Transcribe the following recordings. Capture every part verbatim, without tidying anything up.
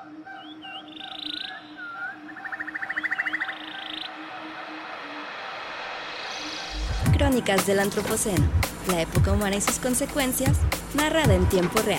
Crónicas del Antropoceno, la época humana y sus consecuencias, narrada en tiempo real.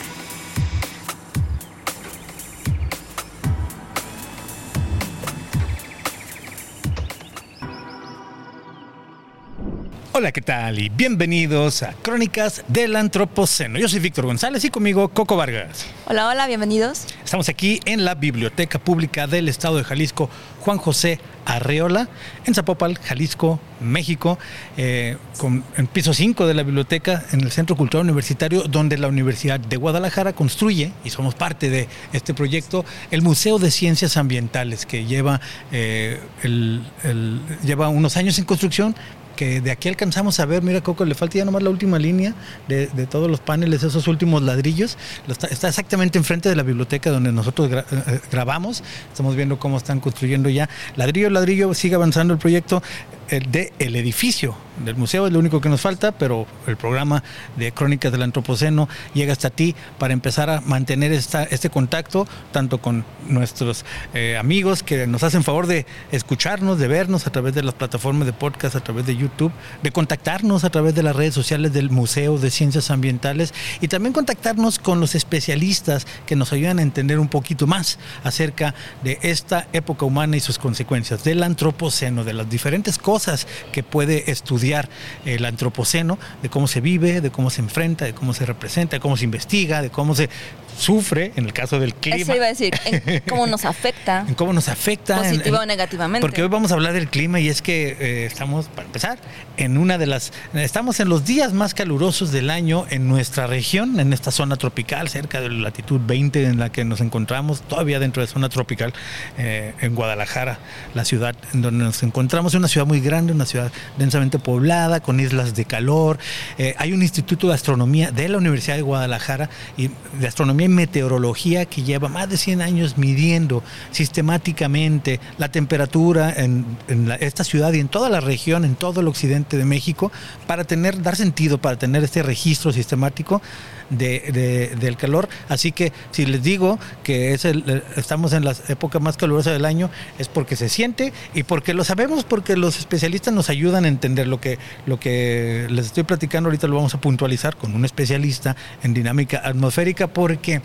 Hola, ¿qué tal? Y bienvenidos a Crónicas del Antropoceno. Yo soy Víctor González y conmigo Coco Vargas. Hola, hola, bienvenidos. Estamos aquí en la Biblioteca Pública del Estado de Jalisco, Juan José Arreola, en Zapopan, Jalisco, México, eh, con, en piso cinco de la biblioteca, en el Centro Cultural Universitario, donde la Universidad de Guadalajara construye, y somos parte de este proyecto, el Museo de Ciencias Ambientales, que lleva, eh, el, el, lleva unos años en construcción, que de aquí alcanzamos a ver. Mira, Coco, le falta ya nomás la última línea de, de todos los paneles, esos últimos ladrillos. Está, está exactamente enfrente de la biblioteca donde nosotros gra, eh, grabamos. Estamos viendo cómo están construyendo ya ladrillo, ladrillo. Sigue avanzando el proyecto el de el edificio del museo, es lo único que nos falta, pero el programa de Crónicas del Antropoceno llega hasta ti para empezar a mantener esta, este contacto, tanto con nuestros eh, amigos que nos hacen favor de escucharnos, de vernos a través de las plataformas de podcast, a través de YouTube, de contactarnos a través de las redes sociales del Museo de Ciencias Ambientales, y también contactarnos con los especialistas que nos ayudan a entender un poquito más acerca de esta época humana y sus consecuencias, del Antropoceno, de las diferentes cosas que puede estudiar el Antropoceno, de cómo se vive, de cómo se enfrenta, de cómo se representa, de cómo se investiga, de cómo se sufre, en el caso del clima. Eso iba a decir, en cómo nos afecta. En cómo nos afecta. Positivo en, o negativamente. Porque hoy vamos a hablar del clima, y es que eh, estamos, para empezar, en una de las... Estamos en los días más calurosos del año en nuestra región, en esta zona tropical, cerca de la latitud veinte en la que nos encontramos, todavía dentro de zona tropical, eh, en Guadalajara, la ciudad en donde nos encontramos. Es una ciudad muy grande, una ciudad densamente poblada, con islas de calor. Eh, hay un instituto de astronomía de la Universidad de Guadalajara, y de astronomía y meteorología, que lleva más de cien años midiendo sistemáticamente la temperatura en, en la, esta ciudad y en toda la región, en todo el occidente de México, para tener, dar sentido, para tener este registro sistemático De, de, del calor. Así que si les digo que es el, estamos en la época más calurosa del año, es porque se siente y porque lo sabemos, porque los especialistas nos ayudan a entender lo que, lo que les estoy platicando. Ahorita lo vamos a puntualizar con un especialista en dinámica atmosférica, porque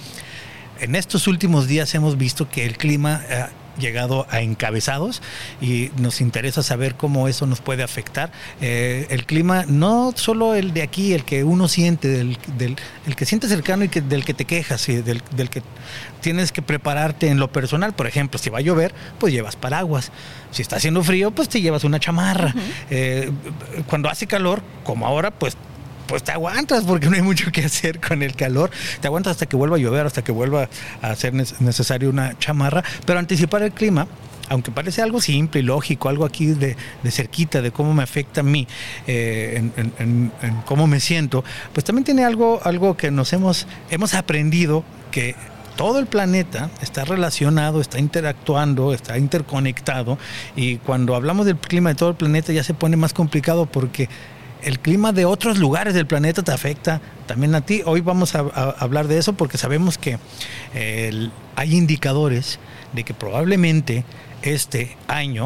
en estos últimos días hemos visto que el clima eh, llegado a encabezados, y nos interesa saber cómo eso nos puede afectar. Eh, el clima, no solo el de aquí, el que uno siente, del, del, el que siente cercano y que, del que te quejas, y del, del que tienes que prepararte en lo personal. Por ejemplo, si va a llover, pues llevas paraguas. Si está haciendo frío, pues te llevas una chamarra. Uh-huh. Eh, cuando hace calor, como ahora, pues pues te aguantas, porque no hay mucho que hacer con el calor. Te aguantas hasta que vuelva a llover, hasta que vuelva a ser necesario una chamarra. Pero anticipar el clima, aunque parece algo simple y lógico, algo aquí de, de cerquita, de cómo me afecta a mí, eh, en, en, en, en cómo me siento, pues también tiene algo, algo que nos hemos, hemos aprendido, que todo el planeta está relacionado, está interactuando, está interconectado, y cuando hablamos del clima de todo el planeta ya se pone más complicado, porque el clima de otros lugares del planeta te afecta también a ti. Hoy vamos a, a hablar de eso, porque sabemos que eh, el, hay indicadores de que probablemente este año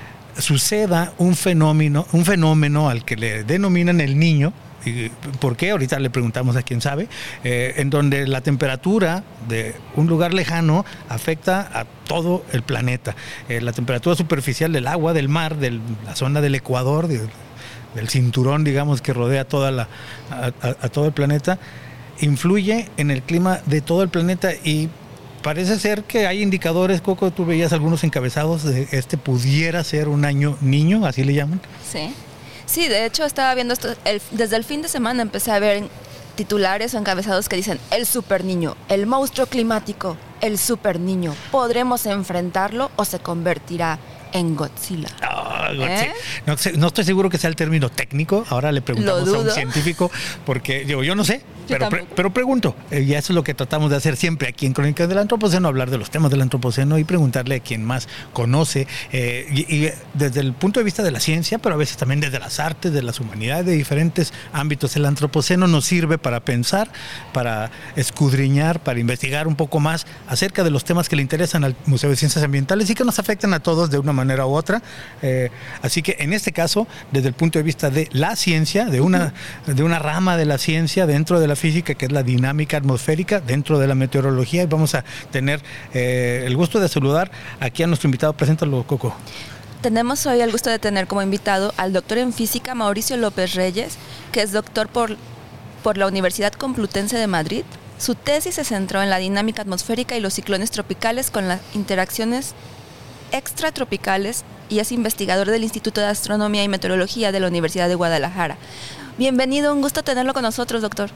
suceda un fenómeno, un fenómeno al que le denominan el Niño. ¿Y por qué? Ahorita le preguntamos a quien sabe. Eh, en donde la temperatura de un lugar lejano afecta a todo el planeta. Eh, la temperatura superficial del agua, del mar, de la zona del Ecuador, de, del cinturón, digamos, que rodea toda la, a, a, a todo el planeta, influye en el clima de todo el planeta. Y parece ser que hay indicadores, Coco, tú veías algunos encabezados de este pudiera ser un año niño, así le llaman. Sí, sí, de hecho estaba viendo esto, el, desde el fin de semana empecé a ver titulares o encabezados que dicen: el super niño, el monstruo climático, el super niño, ¿podremos enfrentarlo o se convertirá en Godzilla? Oh, Godzilla. ¿Eh? No, no estoy seguro que sea el término técnico. Ahora le preguntamos a un científico, porque digo, yo no sé. Pero, pre- pero pregunto, eh, y eso es lo que tratamos de hacer siempre aquí en Crónicas del Antropoceno, hablar de los temas del Antropoceno y preguntarle a quien más conoce, eh, y, y desde el punto de vista de la ciencia, pero a veces también desde las artes, de las humanidades, de diferentes ámbitos. El Antropoceno nos sirve para pensar, para escudriñar, para investigar un poco más acerca de los temas que le interesan al Museo de Ciencias Ambientales y que nos afectan a todos de una manera u otra. Eh, así que en este caso, desde el punto de vista de la ciencia, de una, de una rama de la ciencia dentro de la física, que es la dinámica atmosférica, dentro de la meteorología, y vamos a tener eh, el gusto de saludar aquí a nuestro invitado. Preséntalo, Coco. Tenemos hoy el gusto de tener como invitado al doctor en física Mauricio López Reyes, que es doctor por, por la Universidad Complutense de Madrid. Su tesis se centró en la dinámica atmosférica y los ciclones tropicales con las interacciones extratropicales y es investigador del Instituto de Astronomía y Meteorología de la Universidad de Guadalajara. Bienvenido, un gusto tenerlo con nosotros, doctor.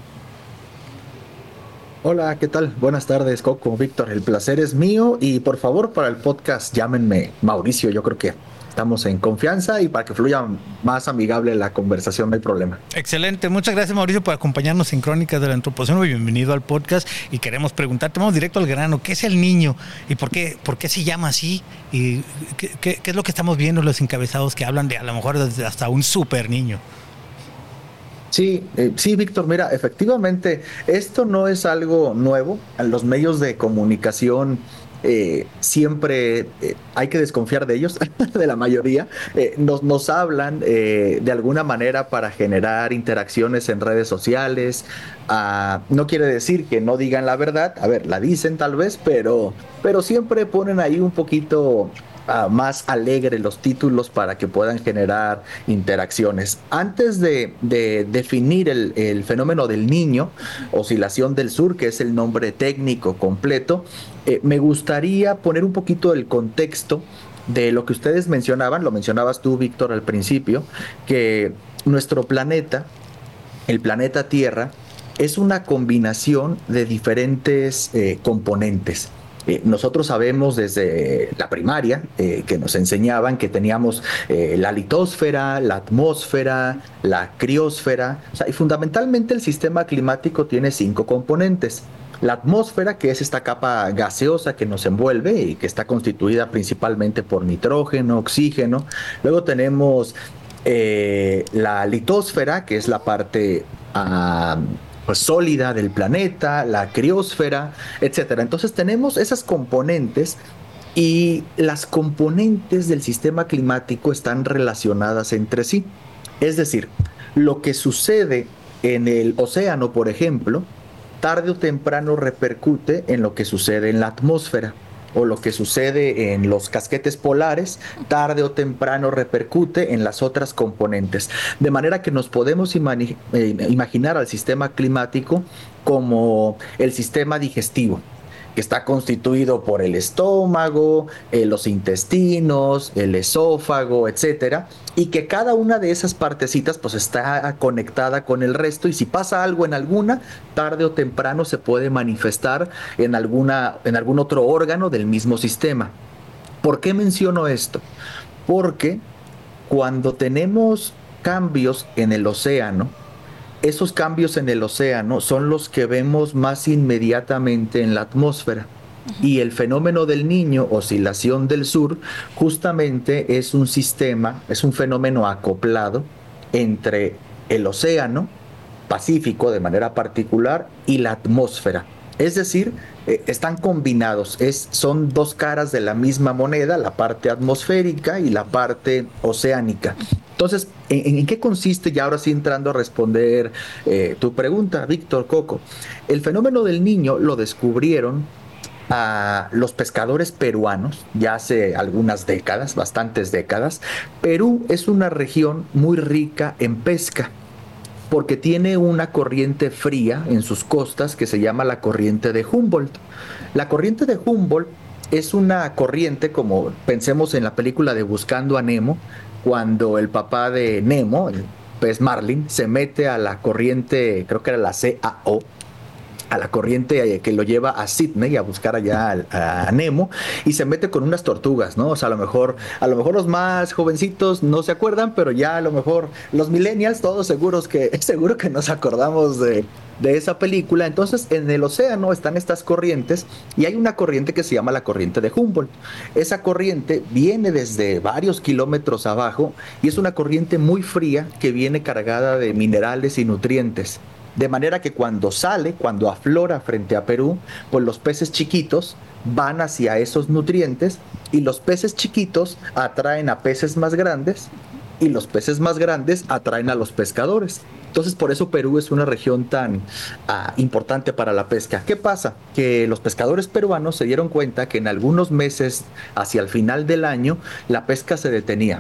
Hola, ¿qué tal? Buenas tardes, Coco, Víctor. El placer es mío y por favor para el podcast llámenme Mauricio. Yo creo que estamos en confianza y para que fluya más amigable la conversación no hay problema. Excelente, muchas gracias, Mauricio, por acompañarnos en Crónicas del Antropoceno. Bienvenido al podcast y queremos preguntarte, vamos directo al grano, ¿qué es el niño y por qué, por qué se llama así? ¿Y qué, qué, qué es lo que estamos viendo en los encabezados que hablan de a lo mejor desde hasta un super niño? Sí, eh, sí, Víctor, mira, efectivamente, esto no es algo nuevo. En los medios de comunicación eh, siempre eh, hay que desconfiar de ellos, de la mayoría. Eh, nos, nos hablan eh, de alguna manera para generar interacciones en redes sociales. Uh, no quiere decir que no digan la verdad, a ver, la dicen tal vez, pero, pero siempre ponen ahí un poquito Uh, más alegre los títulos para que puedan generar interacciones. Antes de, de definir el, el fenómeno del niño, oscilación del sur, que es el nombre técnico completo, eh, me gustaría poner un poquito el contexto de lo que ustedes mencionaban, lo mencionabas tú, Víctor, al principio, que nuestro planeta, el planeta Tierra, es una combinación de diferentes eh, componentes. Eh, nosotros sabemos desde la primaria eh, que nos enseñaban que teníamos eh, la litosfera, la atmósfera, la criósfera, o sea, y fundamentalmente el sistema climático tiene cinco componentes. La atmósfera, que es esta capa gaseosa que nos envuelve y que está constituida principalmente por nitrógeno, oxígeno. Luego tenemos eh, la litosfera, que es la parte Uh, pues sólida del planeta, la criósfera, etcétera. Entonces tenemos esas componentes y las componentes del sistema climático están relacionadas entre sí. Es decir, lo que sucede en el océano, por ejemplo, tarde o temprano repercute en lo que sucede en la atmósfera. O lo que sucede en los casquetes polares, tarde o temprano repercute en las otras componentes. De manera que nos podemos imani- eh, imaginar al sistema climático como el sistema digestivo, que está constituido por el estómago, eh, los intestinos, el esófago, etcétera, y que cada una de esas partecitas pues está conectada con el resto, y si pasa algo en alguna, tarde o temprano se puede manifestar en alguna, en algún otro órgano del mismo sistema. ¿Por qué menciono esto? Porque cuando tenemos cambios en el océano, esos cambios en el océano son los que vemos más inmediatamente en la atmósfera. Uh-huh. Y el fenómeno del niño, oscilación del sur, justamente es un sistema, es un fenómeno acoplado entre el océano Pacífico de manera particular y la atmósfera. Es decir, eh, están combinados, es, son dos caras de la misma moneda, la parte atmosférica y la parte oceánica. Entonces, ¿en, en qué consiste? Ya ahora sí entrando a responder eh, tu pregunta, Víctor, Coco. El fenómeno del niño lo descubrieron a los pescadores peruanos ya hace algunas décadas, bastantes décadas. Perú es una región muy rica en pesca, porque tiene una corriente fría en sus costas que se llama la corriente de Humboldt. La corriente de Humboldt es una corriente, como pensemos en la película de Buscando a Nemo, cuando el papá de Nemo, el pez Marlin, se mete a la corriente, creo que era la C A O, a la corriente que lo lleva a Sydney a buscar allá a, a Nemo, y se mete con unas tortugas, ¿no? O sea, a lo mejor, a lo mejor los más jovencitos no se acuerdan, pero ya a lo mejor los millennials, todos seguros que, seguro que nos acordamos de, de esa película. Entonces, en el océano están estas corrientes, y hay una corriente que se llama la corriente de Humboldt. Esa corriente viene desde varios kilómetros abajo, y es una corriente muy fría que viene cargada de minerales y nutrientes. De manera que cuando sale, cuando aflora frente a Perú, pues los peces chiquitos van hacia esos nutrientes, y los peces chiquitos atraen a peces más grandes, y los peces más grandes atraen a los pescadores. Entonces, por eso Perú es una región tan uh, importante para la pesca. ¿Qué pasa? Que los pescadores peruanos se dieron cuenta que en algunos meses, hacia el final del año, la pesca se detenía.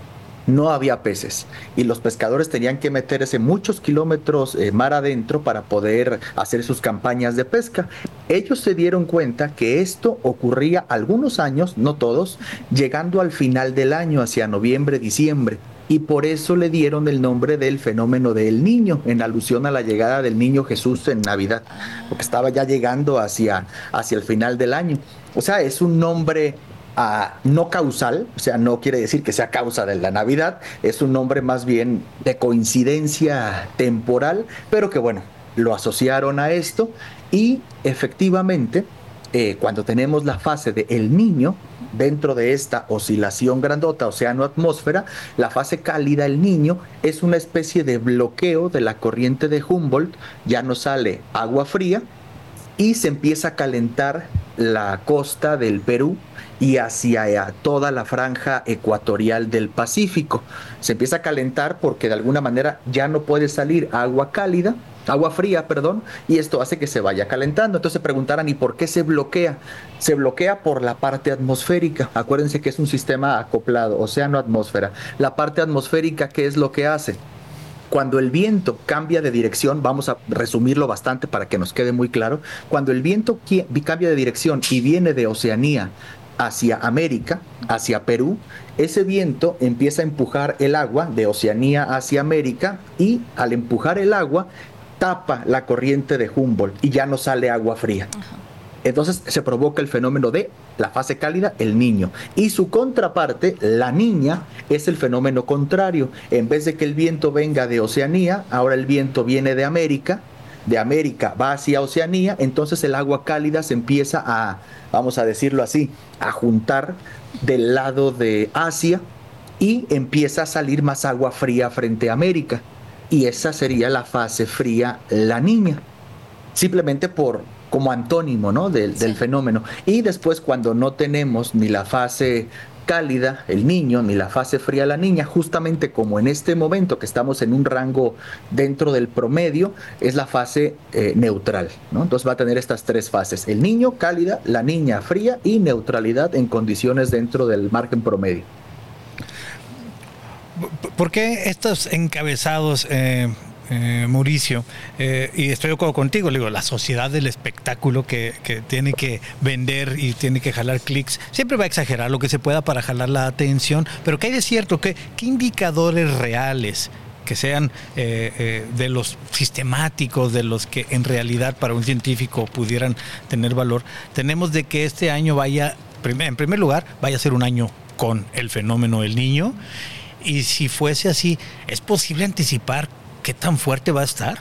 No había peces, y los pescadores tenían que meterse muchos kilómetros eh, mar adentro para poder hacer sus campañas de pesca. Ellos se dieron cuenta que esto ocurría algunos años, no todos, llegando al final del año, hacia noviembre, diciembre. Y por eso le dieron el nombre del fenómeno del Niño, en alusión a la llegada del niño Jesús en Navidad, porque estaba ya llegando hacia, hacia el final del año. O sea, es un nombre Uh, no causal, o sea, no quiere decir que sea causa de la Navidad, es un nombre más bien de coincidencia temporal, pero que bueno, lo asociaron a esto, y efectivamente, eh, cuando tenemos la fase de El Niño, dentro de esta oscilación grandota, océano-atmósfera, la fase cálida, El Niño, es una especie de bloqueo de la corriente de Humboldt, ya no sale agua fría, y se empieza a calentar la costa del Perú y hacia toda la franja ecuatorial del Pacífico. Se empieza a calentar porque de alguna manera ya no puede salir agua cálida, agua fría, perdón, y esto hace que se vaya calentando. Entonces se preguntarán, ¿y por qué se bloquea? Se bloquea por la parte atmosférica. Acuérdense que es un sistema acoplado, océano-atmósfera. La parte atmosférica, ¿qué es lo que hace? Cuando el viento cambia de dirección, vamos a resumirlo bastante para que nos quede muy claro, cuando el viento cambia de dirección y viene de Oceanía hacia América, hacia Perú, ese viento empieza a empujar el agua de Oceanía hacia América, y al empujar el agua tapa la corriente de Humboldt y ya no sale agua fría. Uh-huh. Entonces se provoca el fenómeno de la fase cálida, El Niño. Y su contraparte, La Niña, es el fenómeno contrario. En vez de que el viento venga de Oceanía, ahora el viento viene de América, de América va hacia Oceanía, entonces el agua cálida se empieza a, vamos a decirlo así, a juntar del lado de Asia, y empieza a salir más agua fría frente a América. Y esa sería la fase fría, La Niña. Simplemente por... como antónimo, ¿no? del, sí. del fenómeno. Y después, cuando no tenemos ni la fase cálida, El Niño, ni la fase fría, La Niña, justamente como en este momento que estamos en un rango dentro del promedio, es la fase eh, neutral, ¿no? Entonces va a tener estas tres fases: El Niño, cálida; La Niña, fría; y neutralidad en condiciones dentro del margen promedio. ¿Por qué estos encabezados... Eh... Eh, Mauricio, eh, y estoy de acuerdo contigo, digo, la sociedad del espectáculo que, que tiene que vender y tiene que jalar clics, siempre va a exagerar lo que se pueda para jalar la atención, pero ¿qué hay de cierto? ¿Qué, qué indicadores reales que sean eh, eh, de los sistemáticos, de los que en realidad para un científico pudieran tener valor, tenemos de que este año vaya, en primer lugar, vaya a ser un año con el fenómeno del Niño? Y si fuese así, ¿es posible anticipar qué tan fuerte va a estar?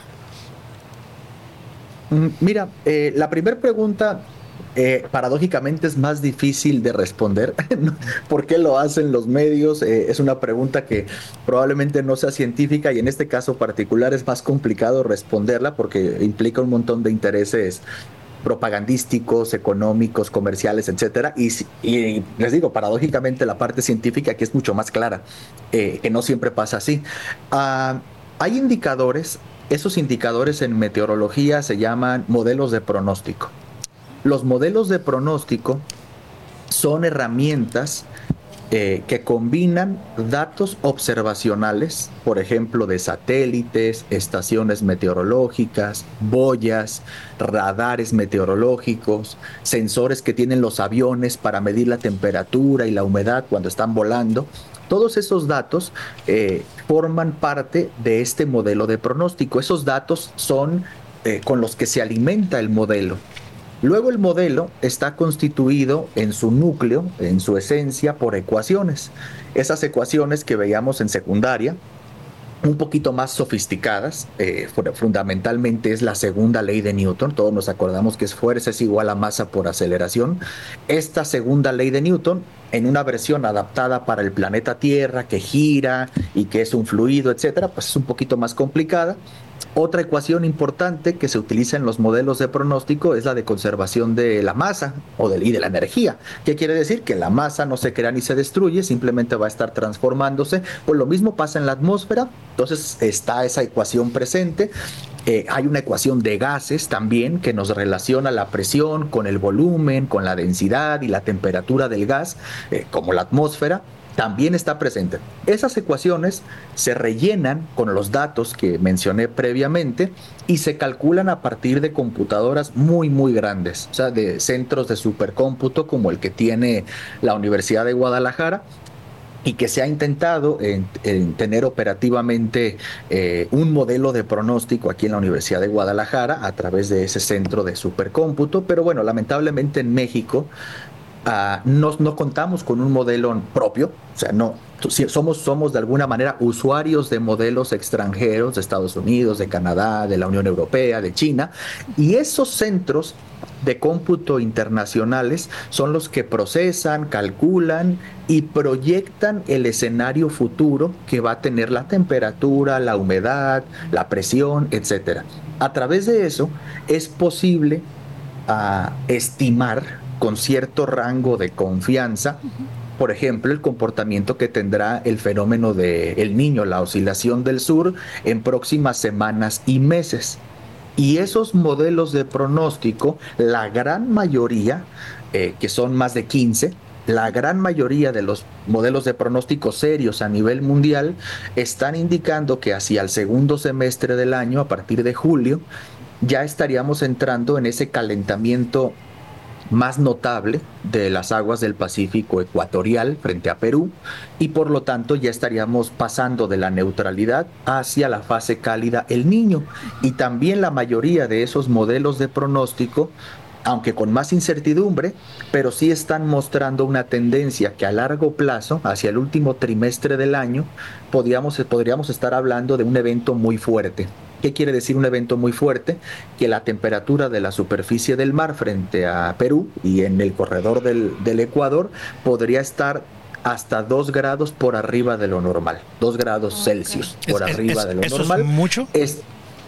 Mira, eh, la primera pregunta eh, paradójicamente es más difícil de responder. ¿Por qué lo hacen los medios? Eh, es una pregunta que probablemente no sea científica, y en este caso particular es más complicado responderla porque implica un montón de intereses propagandísticos, económicos, comerciales, etcétera. Y, y les digo, paradójicamente la parte científica aquí es mucho más clara, eh, que no siempre pasa así. Uh, Hay indicadores, esos indicadores en meteorología se llaman modelos de pronóstico. Los modelos de pronóstico son herramientas eh, que combinan datos observacionales, por ejemplo, de satélites, estaciones meteorológicas, boyas, radares meteorológicos, sensores que tienen los aviones para medir la temperatura y la humedad cuando están volando. Todos esos datos eh, forman parte de este modelo de pronóstico. Esos datos son eh, con los que se alimenta el modelo. Luego el modelo está constituido en su núcleo, en su esencia, por ecuaciones. Esas ecuaciones que veíamos en secundaria, un poquito más sofisticadas, eh, fundamentalmente es la segunda ley de Newton. Todos nos acordamos que es fuerza es igual a masa por aceleración. Esta segunda ley de Newton, en una versión adaptada para el planeta Tierra, que gira y que es un fluido, etcétera, pues es un poquito más complicada. Otra ecuación importante que se utiliza en los modelos de pronóstico es la de conservación de la masa o de, y de la energía. ¿Qué quiere decir? Que la masa no se crea ni se destruye, simplemente va a estar transformándose. Pues lo mismo pasa en la atmósfera, entonces está esa ecuación presente. Eh, hay una ecuación de gases también que nos relaciona la presión con el volumen, con la densidad y la temperatura del gas, eh, como la atmósfera. También está presente. Esas ecuaciones se rellenan con los datos que mencioné previamente y se calculan a partir de computadoras muy, muy grandes, o sea, de centros de supercómputo como el que tiene la Universidad de Guadalajara, y que se ha intentado en, en tener operativamente eh, un modelo de pronóstico aquí en la Universidad de Guadalajara a través de ese centro de supercómputo. Pero bueno, lamentablemente en México Uh, no, no contamos con un modelo propio, o sea, no, somos, somos de alguna manera usuarios de modelos extranjeros de Estados Unidos, de Canadá, de la Unión Europea, de China, y esos centros de cómputo internacionales son los que procesan, calculan y proyectan el escenario futuro que va a tener la temperatura, la humedad, la presión, etcétera. A través de eso es posible uh, estimar con cierto rango de confianza, por ejemplo, el comportamiento que tendrá el fenómeno del Niño, la oscilación del sur, en próximas semanas y meses. Y esos modelos de pronóstico, la gran mayoría, eh, que son más de quince, la gran mayoría de los modelos de pronóstico serios a nivel mundial están indicando que hacia el segundo semestre del año, a partir de julio, ya estaríamos entrando en ese calentamiento más notable de las aguas del Pacífico ecuatorial frente a Perú, y por lo tanto ya estaríamos pasando de la neutralidad hacia la fase cálida El Niño. Y también la mayoría de esos modelos de pronóstico, aunque con más incertidumbre, pero sí están mostrando una tendencia que a largo plazo, hacia el último trimestre del año, podríamos, podríamos estar hablando de un evento muy fuerte. ¿Qué quiere decir un evento muy fuerte? Que la temperatura de la superficie del mar frente a Perú y en el corredor del, del Ecuador podría estar hasta dos grados por arriba de lo normal, dos grados okay. Celsius por es, arriba es, de lo ¿eso normal. ¿Es mucho? Es,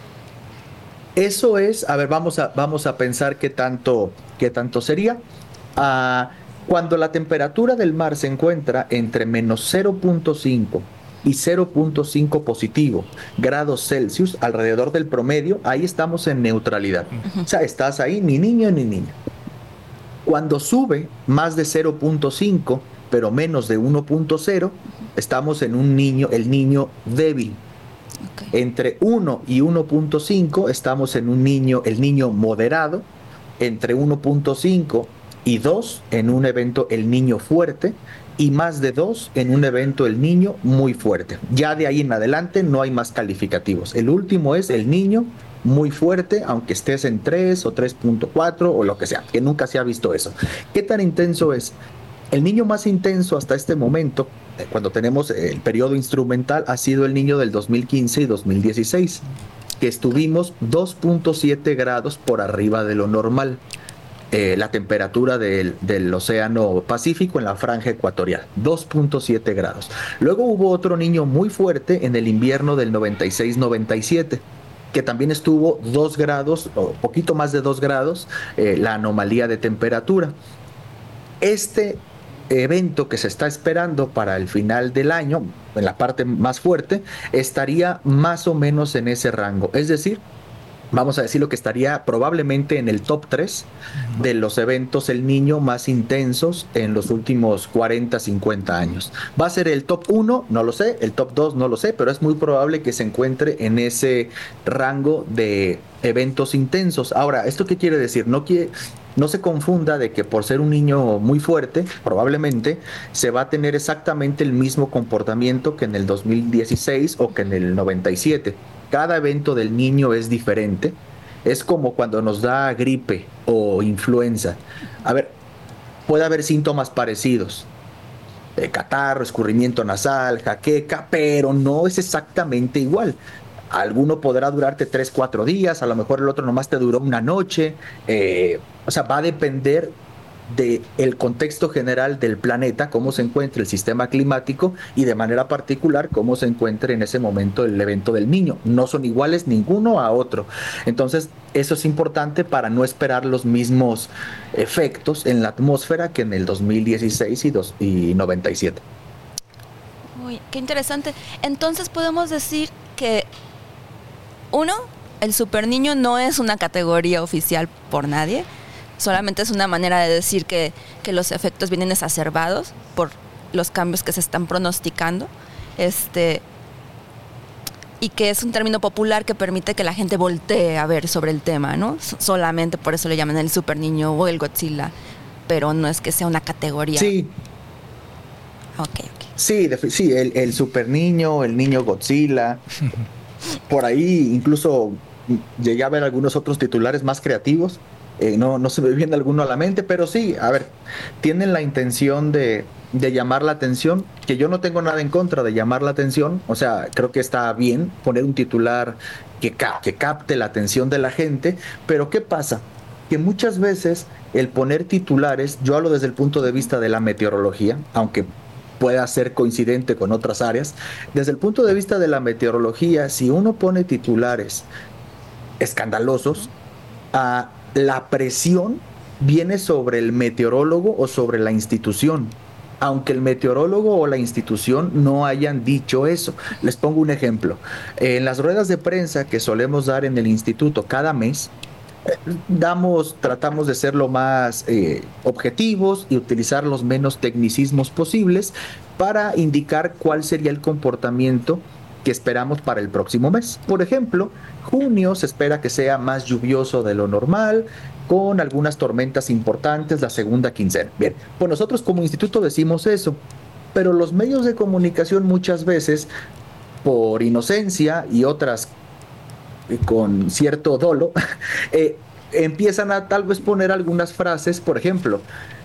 eso es, a ver, vamos a, vamos a pensar qué tanto, qué tanto sería. Uh, cuando la temperatura del mar se encuentra entre menos cero punto cinco y cero punto cinco positivo grados Celsius, alrededor del promedio, ahí estamos en neutralidad. Uh-huh. O sea, estás ahí ni niño ni niña. Cuando sube más de cero punto cinco, pero menos de uno punto cero, estamos en un niño, el niño débil. Okay. Entre uno y uno punto cinco estamos en un niño, el niño moderado. Entre uno punto cinco y dos en un evento el niño fuerte, y más de dos en un evento el niño muy fuerte. Ya de ahí en adelante no hay más calificativos. El último es el niño muy fuerte, aunque estés en tres o tres punto cuatro o lo que sea, que nunca se ha visto eso. ¿Qué tan intenso es? El niño más intenso hasta este momento, cuando tenemos el periodo instrumental, ha sido el niño del dos mil quince y dos mil dieciséis, que estuvimos dos punto siete grados por arriba de lo normal. Eh, la temperatura del, del Océano Pacífico en la franja ecuatorial, dos punto siete grados. Luego hubo otro niño muy fuerte en el invierno del noventa y seis noventa y siete, que también estuvo dos grados, o poquito más de dos grados, eh, la anomalía de temperatura. Este evento que se está esperando para el final del año, en la parte más fuerte, estaría más o menos en ese rango, es decir, vamos a decir lo que estaría probablemente en el top tres de los eventos El Niño más intensos en los últimos cuarenta, cincuenta años. ¿Va a ser el top uno? No lo sé. El top dos no lo sé, pero es muy probable que se encuentre en ese rango de eventos intensos. Ahora, ¿esto qué quiere decir? No quiere... No se confunda de que por ser un niño muy fuerte, probablemente se va a tener exactamente el mismo comportamiento que en el dos mil dieciséis o que en el noventa y siete. Cada evento del niño es diferente. Es como cuando nos da gripe o influenza. A ver, puede haber síntomas parecidos. Eh, catarro, escurrimiento nasal, jaqueca, pero no es exactamente igual. Alguno podrá durarte tres, cuatro días, a lo mejor el otro nomás te duró una noche. Eh, o sea, va a depender del contexto general del planeta, cómo se encuentra el sistema climático y de manera particular cómo se encuentra en ese momento el evento del Niño. No son iguales ninguno a otro. Entonces, eso es importante para no esperar los mismos efectos en la atmósfera que en el dos mil dieciséis y, dos, y noventa y siete. Uy, qué interesante. Entonces podemos decir que, uno, el Super Niño no es una categoría oficial por nadie. Solamente es una manera de decir que, que los efectos vienen exacerbados por los cambios que se están pronosticando. Este, y que es un término popular que permite que la gente voltee a ver sobre el tema, ¿no? Solamente por eso le llaman el Super Niño o el Godzilla, pero no es que sea una categoría. Sí. Ok, ok. Sí, de, sí el, el Super Niño, el Niño Godzilla. Por ahí incluso llegué a ver algunos otros titulares más creativos. Eh, no, no se me viene alguno a la mente, pero sí, a ver, tienen la intención de, de llamar la atención, que yo no tengo nada en contra de llamar la atención. O sea, creo que está bien poner un titular que, cap, que capte la atención de la gente, pero ¿qué pasa? Que muchas veces el poner titulares, yo hablo desde el punto de vista de la meteorología, aunque pueda ser coincidente con otras áreas, desde el punto de vista de la meteorología, si uno pone titulares escandalosos, a la presión viene sobre el meteorólogo o sobre la institución, aunque el meteorólogo o la institución no hayan dicho eso. Les pongo un ejemplo. En las ruedas de prensa que solemos dar en el instituto cada mes, damos, tratamos de ser lo más eh, objetivos y utilizar los menos tecnicismos posibles para indicar cuál sería el comportamiento que esperamos para el próximo mes. Por ejemplo, junio se espera que sea más lluvioso de lo normal, con algunas tormentas importantes la segunda quincena. Bien, pues nosotros como instituto decimos eso, pero los medios de comunicación muchas veces, por inocencia y otras con cierto dolo, eh, empiezan a tal vez poner algunas frases, por ejemplo,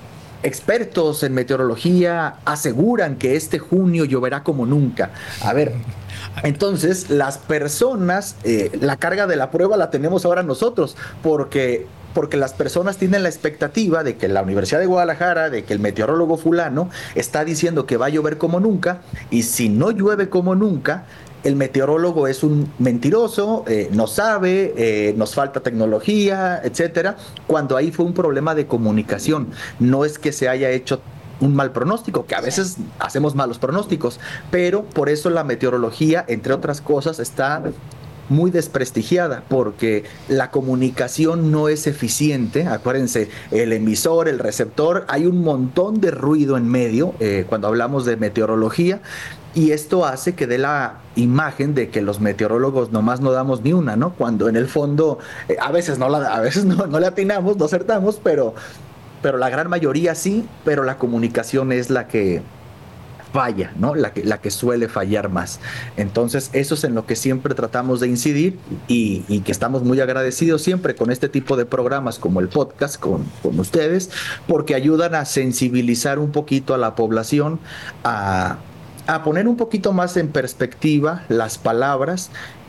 expertos en meteorología aseguran que este junio lloverá como nunca. A ver, entonces las personas, eh, la carga de la prueba la tenemos ahora nosotros, porque, porque las personas tienen la expectativa de que la Universidad de Guadalajara, de que el meteorólogo fulano está diciendo que va a llover como nunca, y si no llueve como nunca, el meteorólogo es un mentiroso, eh, no sabe, eh, nos falta tecnología, etcétera, cuando ahí fue un problema de comunicación. No es que se haya hecho un mal pronóstico, que a veces hacemos malos pronósticos, pero por eso la meteorología, entre otras cosas, está muy desprestigiada, porque la comunicación no es eficiente. Acuérdense, el emisor, el receptor, hay un montón de ruido en medio eh, cuando hablamos de meteorología, y esto hace que dé la imagen de que los meteorólogos nomás no damos ni una, ¿no? Cuando en el fondo eh, a veces no la, a veces no, no le atinamos, no acertamos, pero, pero la gran mayoría sí, pero la comunicación es la que falla, ¿no? La que, la que suele fallar más. Entonces, eso es en lo que siempre tratamos de incidir, y, y que estamos muy agradecidos siempre con este tipo de programas como el podcast, con, con ustedes, porque ayudan a sensibilizar un poquito a la población, a, a poner un poquito más en perspectiva las palabras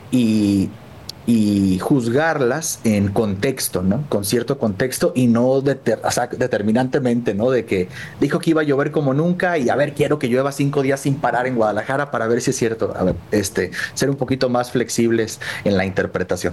y y juzgarlas en contexto, ¿no? Con cierto contexto, y no deter, o sea, determinantemente, ¿no? De que dijo que iba a llover como nunca y a ver, quiero que llueva cinco días sin parar en Guadalajara para ver si es cierto. A ver, este, ser un poquito más flexibles en la interpretación.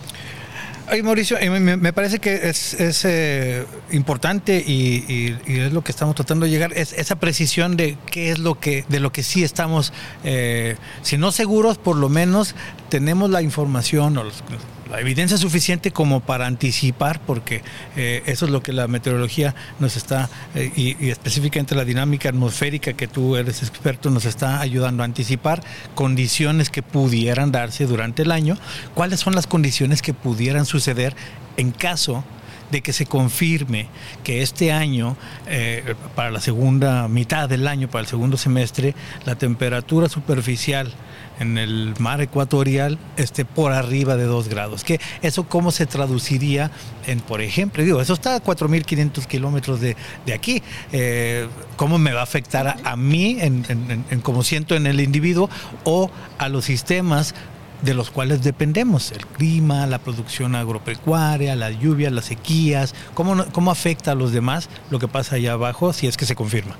Ay, Mauricio, me, me parece que es, es eh, importante y, y, y es lo que estamos tratando de llegar, es esa precisión de qué es lo que, de lo que sí estamos, eh, si no seguros, por lo menos tenemos la información o los, la evidencia suficiente como para anticipar, porque eh, eso es lo que la meteorología nos está, eh, y, y específicamente la dinámica atmosférica que tú eres experto, nos está ayudando a anticipar condiciones que pudieran darse durante el año. ¿Cuáles son las condiciones que pudieran suceder en caso de que se confirme que este año, eh, para la segunda mitad del año, para el segundo semestre, la temperatura superficial en el mar ecuatorial esté por arriba de dos grados. ¿Qué, ¿Eso cómo se traduciría en, por ejemplo, digo, eso está a cuatro mil quinientos kilómetros de, de aquí, eh, ¿cómo me va a afectar a, a mí en, en, en cómo siento en el individuo o a los sistemas de los cuales dependemos? El clima, la producción agropecuaria, las lluvias, las sequías, ¿cómo, cómo afecta a los demás lo que pasa allá abajo si es que se confirma?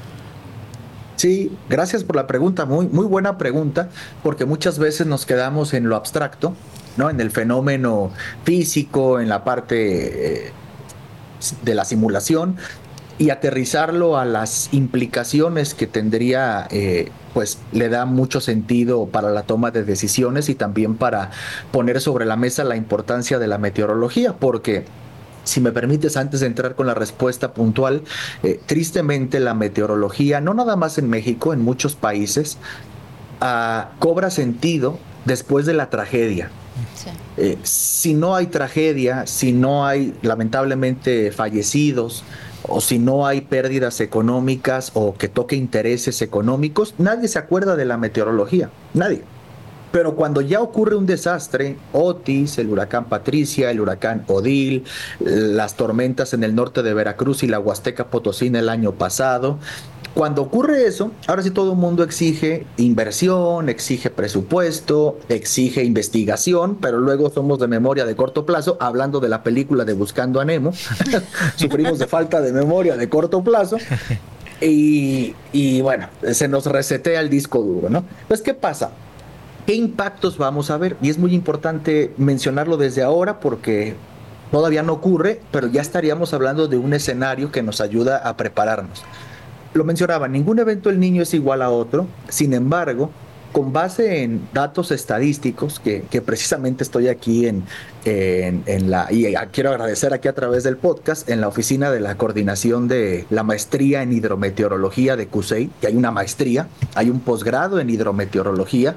Sí, gracias por la pregunta, muy, muy buena pregunta, porque muchas veces nos quedamos en lo abstracto, ¿no? En el fenómeno físico, en la parte eh, de la simulación, y aterrizarlo a las implicaciones que tendría, eh, pues le da mucho sentido para la toma de decisiones y también para poner sobre la mesa la importancia de la meteorología, porque si me permites, antes de entrar con la respuesta puntual, eh, tristemente la meteorología, no nada más en México, en muchos países, uh, cobra sentido después de la tragedia. Sí. Eh, si no hay tragedia, si no hay lamentablemente fallecidos, o si no hay pérdidas económicas o que toque intereses económicos, nadie se acuerda de la meteorología, nadie. Pero cuando ya ocurre un desastre, Otis, el huracán Patricia, el huracán Odil, las tormentas en el norte de Veracruz y la Huasteca Potosina el año pasado, cuando ocurre eso, ahora sí todo el mundo exige inversión, exige presupuesto, exige investigación, pero luego somos de memoria de corto plazo, hablando de la película de Buscando a Nemo, sufrimos de falta de memoria de corto plazo, y, y bueno, se nos resetea el disco duro, ¿no? Entonces, ¿qué pasa? ¿Qué impactos vamos a ver? Y es muy importante mencionarlo desde ahora porque todavía no ocurre, pero ya estaríamos hablando de un escenario que nos ayuda a prepararnos. Lo mencionaba, ningún evento del Niño es igual a otro, sin embargo, con base en datos estadísticos, que, que precisamente estoy aquí en, en, en la, y quiero agradecer aquí a través del podcast, en la oficina de la coordinación de la maestría en hidrometeorología de C U S E I, que hay una maestría, hay un posgrado en hidrometeorología,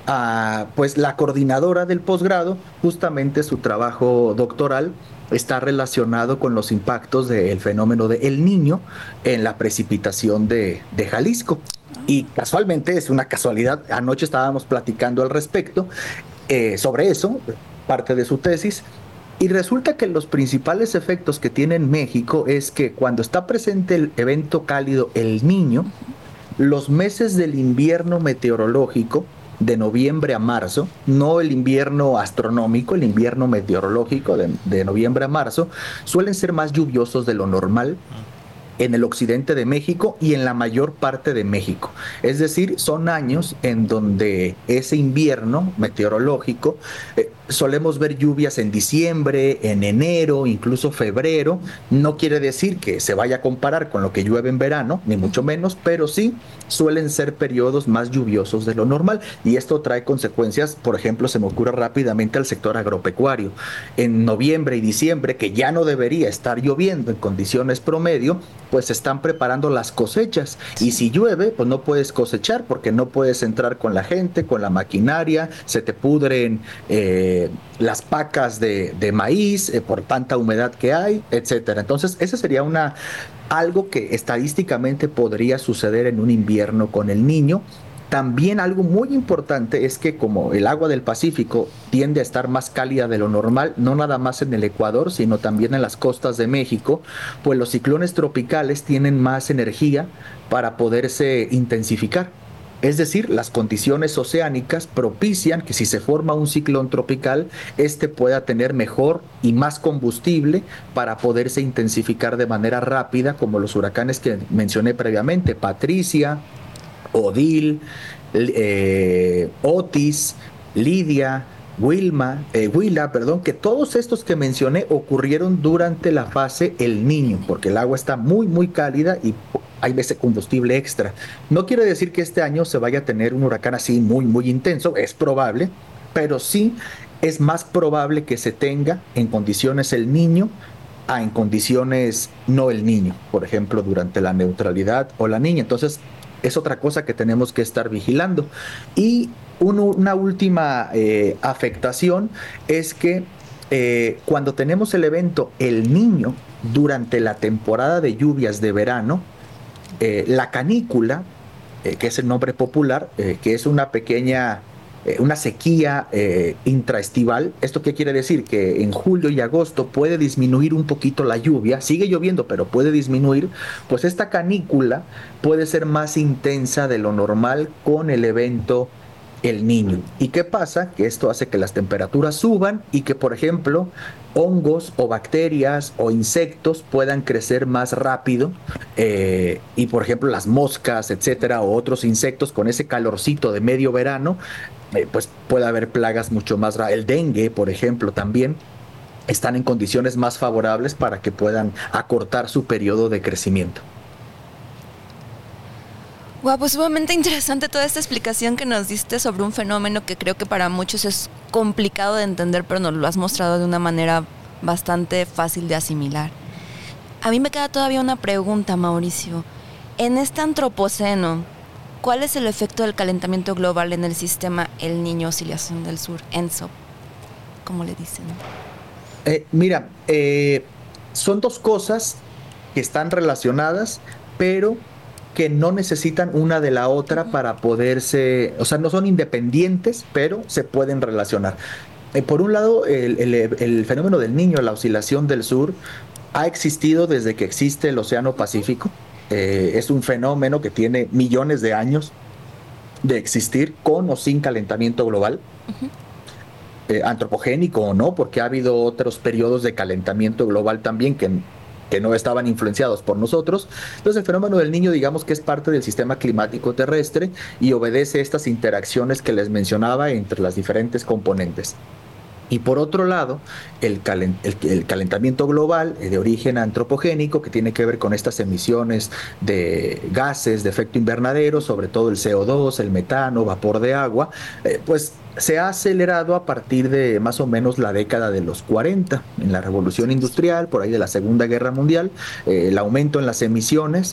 uh, pues la coordinadora del posgrado, justamente su trabajo doctoral, está relacionado con los impactos del fenómeno de El Niño en la precipitación de, de Jalisco. Y casualmente, es una casualidad, anoche estábamos platicando al respecto eh, sobre eso, parte de su tesis, y resulta que los principales efectos que tiene en México es que cuando está presente el evento cálido El Niño, los meses del invierno meteorológico, de noviembre a marzo, no el invierno astronómico, el invierno meteorológico de, de noviembre a marzo, suelen ser más lluviosos de lo normal en el occidente de México y en la mayor parte de México. Es decir, son años en donde ese invierno meteorológico eh, solemos ver lluvias en diciembre, en enero, incluso febrero. No quiere decir que se vaya a comparar con lo que llueve en verano, ni mucho menos, pero sí suelen ser periodos más lluviosos de lo normal. Y esto trae consecuencias, por ejemplo, se me ocurre rápidamente al sector agropecuario. En noviembre y diciembre, que ya no debería estar lloviendo en condiciones promedio, pues se están preparando las cosechas. Y si llueve, pues no puedes cosechar porque no puedes entrar con la gente, con la maquinaria, se te pudren eh, las pacas de, de maíz eh, por tanta humedad que hay, etcétera. Entonces, esa sería una algo que estadísticamente podría suceder en un invierno con El Niño. También algo muy importante es que como el agua del Pacífico tiende a estar más cálida de lo normal, no nada más en el Ecuador, sino también en las costas de México, pues los ciclones tropicales tienen más energía para poderse intensificar. Es decir, las condiciones oceánicas propician que si se forma un ciclón tropical, este pueda tener mejor y más combustible para poderse intensificar de manera rápida, como los huracanes que mencioné previamente, Patricia, Odil, eh, Otis, Lidia, Wilma, eh, Willa, perdón, que todos estos que mencioné ocurrieron durante la fase El Niño, porque el agua está muy, muy cálida y hay ese combustible extra. No quiere decir que este año se vaya a tener un huracán así muy, muy intenso, es probable, pero sí es más probable que se tenga en condiciones El Niño a en condiciones no El Niño, por ejemplo, durante la neutralidad o la Niña. Entonces, es otra cosa que tenemos que estar vigilando. Y un, una última eh, afectación es que eh, cuando tenemos el evento El Niño, durante la temporada de lluvias de verano, eh, la canícula, eh, que es el nombre popular, eh, que es una pequeña, eh, una sequía eh, intraestival. ¿Esto qué quiere decir? Que en julio y agosto puede disminuir un poquito la lluvia, sigue lloviendo, pero puede disminuir. Pues esta canícula puede ser más intensa de lo normal con el evento El Niño. ¿Y qué pasa? Que esto hace que las temperaturas suban y que, por ejemplo, hongos o bacterias o insectos puedan crecer más rápido, eh, y por ejemplo las moscas, etcétera, o otros insectos con ese calorcito de medio verano, eh, pues puede haber plagas mucho más rápido. El dengue, por ejemplo, también están en condiciones más favorables para que puedan acortar su periodo de crecimiento. Wow, pues sumamente interesante toda esta explicación que nos diste sobre un fenómeno que creo que para muchos es complicado de entender, pero nos lo has mostrado de una manera bastante fácil de asimilar. A mí me queda todavía una pregunta, Mauricio. En este antropoceno, ¿cuál es el efecto del calentamiento global en el sistema El Niño Oscilación del Sur, ENSO? ¿Cómo le dicen? Eh, mira, eh, son dos cosas que están relacionadas, pero que no necesitan una de la otra uh-huh. para poderse, o sea, no son independientes, pero se pueden relacionar. Eh, por un lado, el, el, el fenómeno del Niño, la oscilación del sur, ha existido desde que existe el Océano Pacífico. Eh, es un fenómeno que tiene millones de años de existir, con o sin calentamiento global. Uh-huh. Eh, antropogénico o no, porque ha habido otros periodos de calentamiento global también que que no estaban influenciados por nosotros. Entonces el fenómeno del Niño, digamos que es parte del sistema climático terrestre y obedece a estas interacciones que les mencionaba entre las diferentes componentes. Y por otro lado, el, calent el, el calentamiento global eh, de origen antropogénico, que tiene que ver con estas emisiones de gases de efecto invernadero, sobre todo el C O dos, el metano, vapor de agua, eh, pues se ha acelerado a partir de más o menos la década de los cuarenta, en la Revolución Industrial, por ahí de la Segunda Guerra Mundial. Eh, el aumento en las emisiones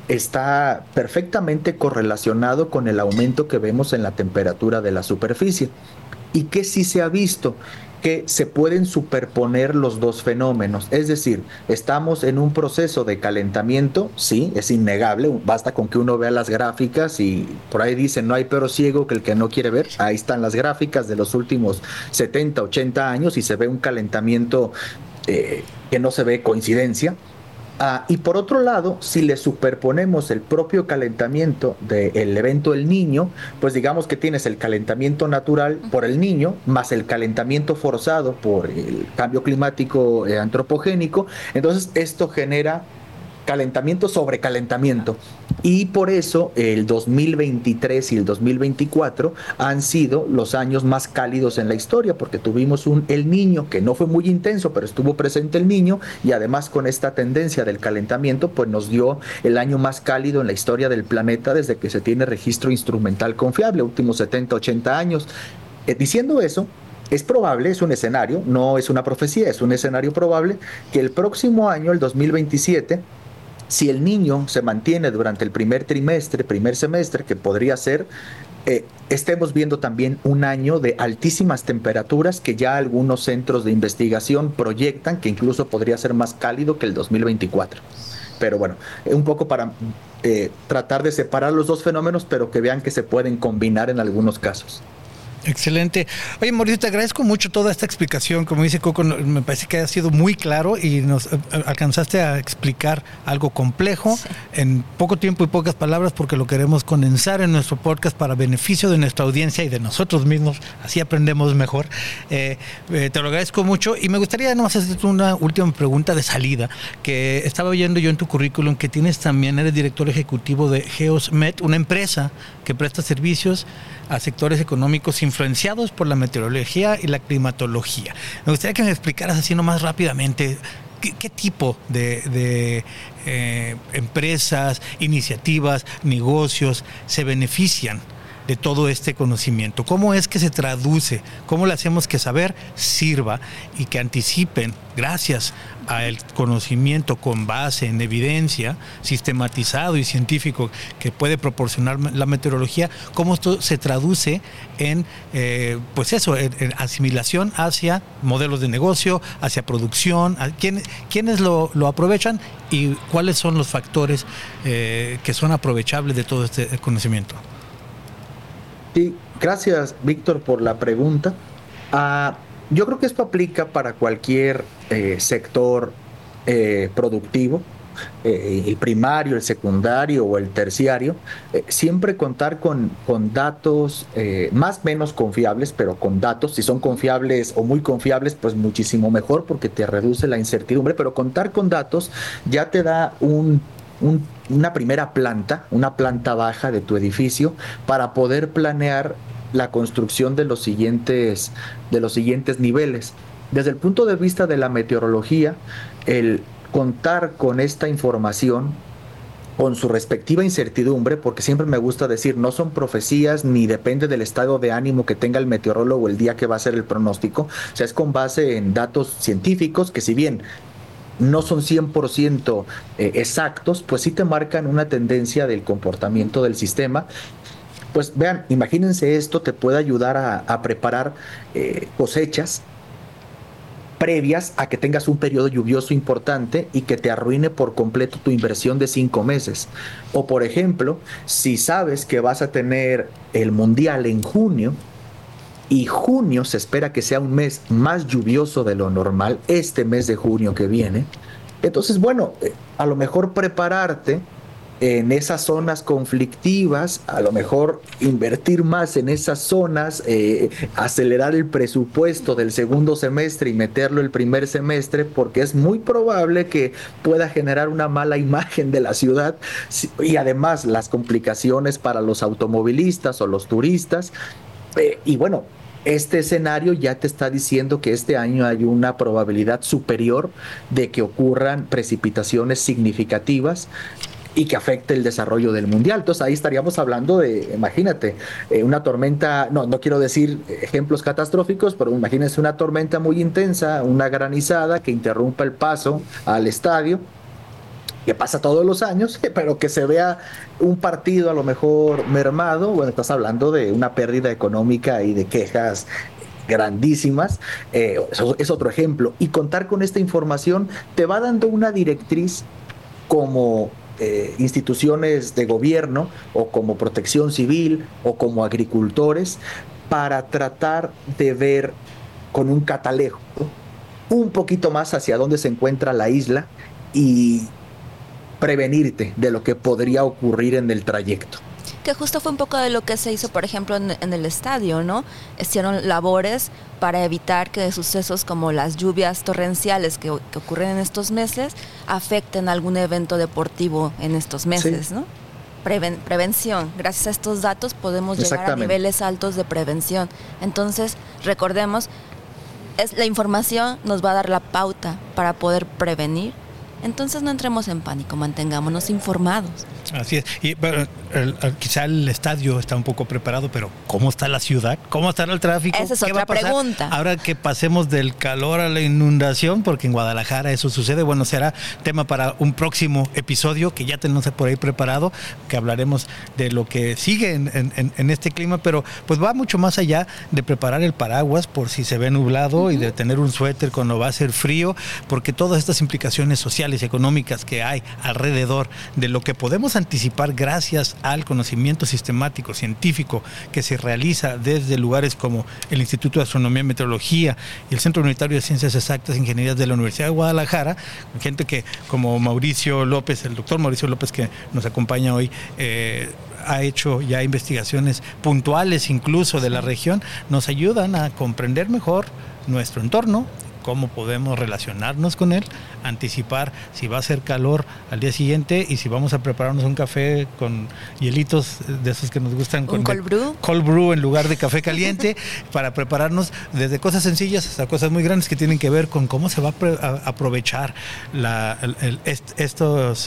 está perfectamente correlacionado con el aumento que vemos en la temperatura de la superficie. Y que sí se ha visto que se pueden superponer los dos fenómenos, es decir, estamos en un proceso de calentamiento, sí, es innegable, basta con que uno vea las gráficas y por ahí dicen no hay perro ciego que el que no quiere ver. Ahí están las gráficas de los últimos setenta, ochenta años y se ve un calentamiento eh, que no se ve coincidencia. Ah, y por otro lado, si le superponemos el propio calentamiento del evento El Niño, pues digamos que tienes el calentamiento natural por el Niño, más el calentamiento forzado por el cambio climático eh, antropogénico. Entonces esto genera calentamiento sobre calentamiento. Y por eso el dos mil veintitrés y el dos mil veinticuatro han sido los años más cálidos en la historia, porque tuvimos un El Niño que no fue muy intenso, pero estuvo presente el Niño, y además con esta tendencia del calentamiento, pues nos dio el año más cálido en la historia del planeta desde que se tiene registro instrumental confiable, últimos setenta, ochenta años. Eh, diciendo eso, es probable, es un escenario, no es una profecía, es un escenario probable, que el próximo año, el dos mil veintisiete, si el Niño se mantiene durante el primer trimestre, primer semestre, que podría ser, eh, estemos viendo también un año de altísimas temperaturas que ya algunos centros de investigación proyectan que incluso podría ser más cálido que el dos mil veinticuatro. Pero bueno, un poco para eh, tratar de separar los dos fenómenos, pero que vean que se pueden combinar en algunos casos. Excelente. Oye, Mauricio, te agradezco mucho toda esta explicación. Como dice Coco, me parece que ha sido muy claro y nos alcanzaste a explicar algo complejo sí. en poco tiempo y pocas palabras, porque lo queremos condensar en nuestro podcast para beneficio de nuestra audiencia y de nosotros mismos. Así aprendemos mejor. Eh, eh, te lo agradezco mucho y me gustaría nomás hacerte una última pregunta de salida, que estaba oyendo yo en tu currículum que tienes también, eres director ejecutivo de Geosmet, una empresa que presta servicios a sectores económicos influenciados por la meteorología y la climatología. Me gustaría que me explicaras así nomás rápidamente qué, qué tipo de, de eh, empresas, iniciativas, negocios se benefician de todo este conocimiento? ¿Cómo es que se traduce? ¿Cómo le hacemos que saber sirva y que anticipen, gracias al conocimiento con base en evidencia, sistematizado y científico que puede proporcionar la meteorología, cómo esto se traduce en, eh, pues eso, en, en asimilación hacia modelos de negocio, hacia producción? ¿Quién, ¿Quiénes lo, lo aprovechan y cuáles son los factores eh, que son aprovechables de todo este conocimiento? Sí, gracias, Víctor, por la pregunta. Uh, yo creo que esto aplica para cualquier eh, sector eh, productivo, eh, el primario, el secundario o el terciario. Eh, siempre contar con, con datos eh, más o menos confiables, pero con datos. Si son confiables o muy confiables, pues muchísimo mejor, porque te reduce la incertidumbre, pero contar con datos ya te da un Un, una primera planta, una planta baja de tu edificio para poder planear la construcción de los siguientes, de los siguientes niveles. Desde el punto de vista de la meteorología, el contar con esta información, con su respectiva incertidumbre, porque siempre me gusta decir, no son profecías ni depende del estado de ánimo que tenga el meteorólogo el día que va a hacer el pronóstico. O sea, es con base en datos científicos que, si bien no son cien por ciento eh, exactos, pues sí te marcan una tendencia del comportamiento del sistema. Pues vean, imagínense, esto te puede ayudar a, a preparar eh, cosechas previas a que tengas un periodo lluvioso importante y que te arruine por completo tu inversión de cinco meses. O por ejemplo, si sabes que vas a tener el Mundial en junio, y junio se espera que sea un mes más lluvioso de lo normal, este mes de junio que viene, entonces, bueno, a lo mejor prepararte en esas zonas conflictivas, a lo mejor invertir más en esas zonas, eh, acelerar el presupuesto del segundo semestre y meterlo el primer semestre, porque es muy probable que pueda generar una mala imagen de la ciudad, y además las complicaciones para los automovilistas o los turistas. Eh, y bueno, este escenario ya te está diciendo que este año hay una probabilidad superior de que ocurran precipitaciones significativas y que afecte el desarrollo del mundial. Entonces ahí estaríamos hablando de, imagínate, eh, una tormenta, no, no quiero decir ejemplos catastróficos, pero imagínense una tormenta muy intensa, una granizada que interrumpa el paso al estadio, que pasa todos los años, pero que se vea un partido a lo mejor mermado. Bueno, estás hablando de una pérdida económica y de quejas grandísimas. Eh, eso es otro ejemplo. Y contar con esta información te va dando una directriz como eh, instituciones de gobierno o como protección civil o como agricultores, para tratar de ver con un catalejo un poquito más hacia dónde se encuentra la isla y prevenirte de lo que podría ocurrir en el trayecto. Que justo fue un poco de lo que se hizo, por ejemplo, en, en el estadio, ¿no? Hicieron labores para evitar que sucesos como las lluvias torrenciales que, que ocurren en estos meses afecten algún evento deportivo en estos meses, sí. ¿no? Preven, prevención. Gracias a estos datos podemos llegar a niveles altos de prevención. Entonces, recordemos, es, la información nos va a dar la pauta para poder prevenir. Entonces no entremos en pánico, mantengámonos informados. Así es. Y bueno, el, el, quizá el estadio está un poco preparado, pero ¿cómo está la ciudad? ¿Cómo estará el tráfico? Esa es ¿Qué otra va a pasar pregunta. Ahora que pasemos del calor a la inundación? Porque en Guadalajara eso sucede. Bueno, será tema para un próximo episodio que ya tenemos por ahí preparado, que hablaremos de lo que sigue en, en, en este clima, pero pues va mucho más allá de preparar el paraguas por si se ve nublado, uh-huh. y de tener un suéter cuando va a ser frío, porque todas estas implicaciones sociales y económicas que hay alrededor de lo que podemos anticipar gracias al conocimiento sistemático, científico, que se realiza desde lugares como el Instituto de Astronomía y Meteorología y el Centro Unitario de Ciencias Exactas e Ingenierías de la Universidad de Guadalajara, gente que como Mauricio López, el doctor Mauricio López que nos acompaña hoy, eh, ha hecho ya investigaciones puntuales incluso de la región, nos ayudan a comprender mejor nuestro entorno, cómo podemos relacionarnos con él, anticipar si va a hacer calor al día siguiente y si vamos a prepararnos un café con hielitos de esos que nos gustan. ¿Un con cold brew? Cold brew en lugar de café caliente, para prepararnos desde cosas sencillas hasta cosas muy grandes que tienen que ver con cómo se va a, pre- a aprovechar la, el, el, est- estos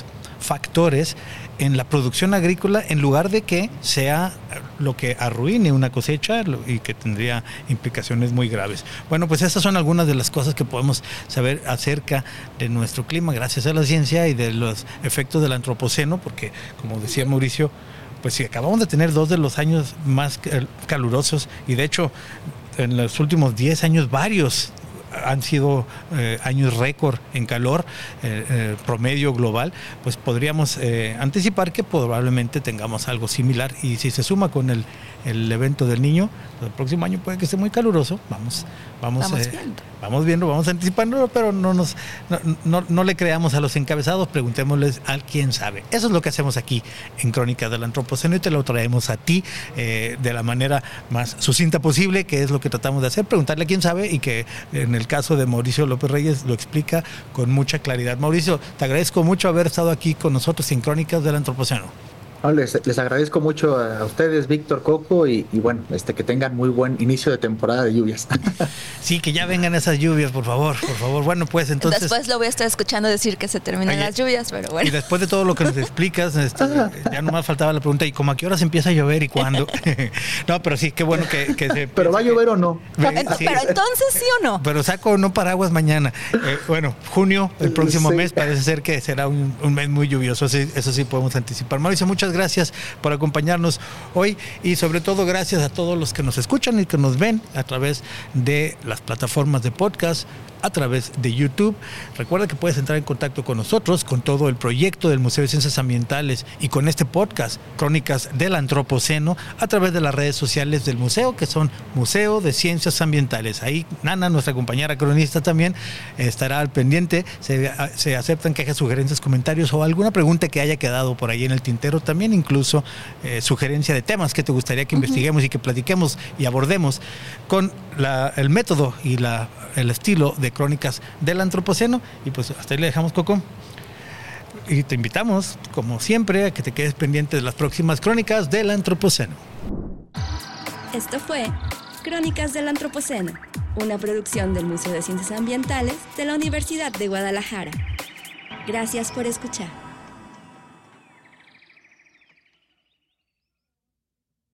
factores en la producción agrícola en lugar de que sea lo que arruine una cosecha y que tendría implicaciones muy graves. Bueno, pues esas son algunas de las cosas que podemos saber acerca de nuestro clima gracias a la ciencia y de los efectos del antropoceno, porque como decía Mauricio, pues si acabamos de tener dos de los años más calurosos y de hecho en los últimos diez años varios han sido eh, años récord en calor eh, eh, promedio global, pues podríamos eh, anticipar que probablemente tengamos algo similar, y si se suma con el, el evento del Niño, pues el próximo año puede que esté muy caluroso. Vamos, vamos, vamos eh, viendo. Vamos viendo, vamos anticipando, pero no nos no, no, no le creamos a los encabezados, preguntémosles al quien sabe. Eso es lo que hacemos aquí en Crónicas del Antropoceno y te lo traemos a ti eh, de la manera más sucinta posible, que es lo que tratamos de hacer, preguntarle a quien sabe, y que en el caso de Mauricio López Reyes lo explica con mucha claridad. Mauricio, te agradezco mucho haber estado aquí con nosotros en Crónicas del Antropoceno. No, les, les agradezco mucho a ustedes, Víctor, Coco, y, y bueno, este que tengan muy buen inicio de temporada de lluvias. Sí, que ya vengan esas lluvias, por favor, por favor. Bueno, pues entonces... Después lo voy a estar escuchando decir que se terminan Oye, las lluvias, pero bueno. Y después de todo lo que nos explicas, este, ya nomás faltaba la pregunta, ¿y cómo a qué horas empieza a llover y cuándo? No, pero sí, qué bueno que... que se, ¿Pero va a llover o no? Sí. Pero entonces sí o no. Pero saco no paraguas mañana. Eh, bueno, junio, el próximo Sí. mes, parece ser que será un, un mes muy lluvioso. Sí, eso sí podemos anticipar. Mauricio, muchas gracias por acompañarnos hoy, y sobre todo gracias a todos los que nos escuchan y que nos ven a través de las plataformas de podcast, a través de YouTube. Recuerda que puedes entrar en contacto con nosotros, con todo el proyecto del Museo de Ciencias Ambientales y con este podcast, Crónicas del Antropoceno, a través de las redes sociales del museo, que son Museo de Ciencias Ambientales. Ahí Nana, nuestra compañera cronista, también estará al pendiente. Se, se aceptan quejas, sugerencias, comentarios o alguna pregunta que haya quedado por ahí en el tintero. También incluso eh, sugerencia de temas que te gustaría que uh-huh. investiguemos y que platiquemos y abordemos con la, el método y la, el estilo de Crónicas del Antropoceno. Y pues hasta ahí le dejamos, Coco. Y te invitamos, como siempre, a que te quedes pendiente de las próximas Crónicas del Antropoceno. Esto fue Crónicas del Antropoceno, una producción del Museo de Ciencias Ambientales de la Universidad de Guadalajara. Gracias por escuchar.